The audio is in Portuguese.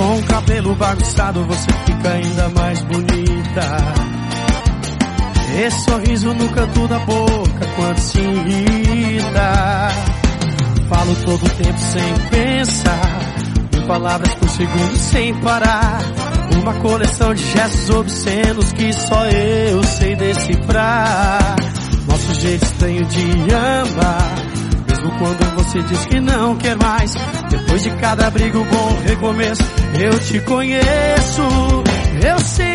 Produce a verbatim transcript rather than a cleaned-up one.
Com o cabelo bagunçado você fica ainda mais bonita. Esse sorriso no canto da boca quando se irrita. Falo todo o tempo sem pensar, mil palavras por segundo sem parar. Uma coleção de gestos obscenos que só eu sei decifrar. Nosso jeito estranho de amar, mesmo quando você diz que não quer mais. Depois de cada briga, um bom recomeço. Eu te conheço, eu sei